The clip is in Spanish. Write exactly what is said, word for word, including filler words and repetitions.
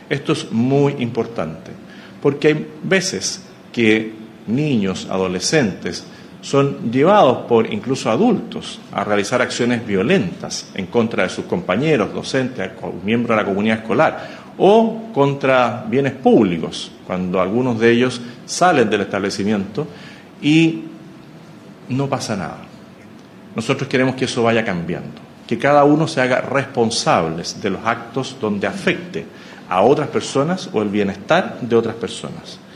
Esto es muy importante, porque hay veces que niños, adolescentes, son llevados por incluso adultos a realizar acciones violentas en contra de sus compañeros, docentes o miembros de la comunidad escolar, o contra bienes públicos, cuando algunos de ellos salen del establecimiento y no pasa nada. Nosotros queremos que eso vaya cambiando, que cada uno se haga responsables de los actos donde afecte a otras personas o el bienestar de otras personas.